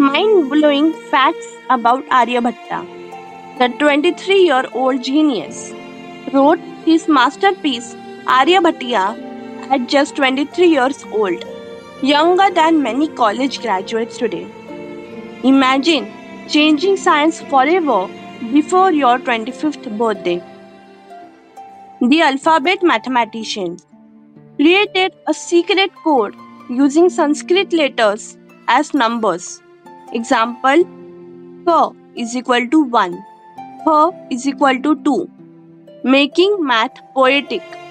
Mind-blowing facts about Aryabhatta. The 23-year-old genius wrote his masterpiece Aryabhatiya at just 23 years old, younger than many college graduates today. Imagine changing science forever before your 25th birthday. The alphabet mathematician created a secret code using Sanskrit letters as numbers. Example: K is equal to 1, H is equal to 2, making math poetic.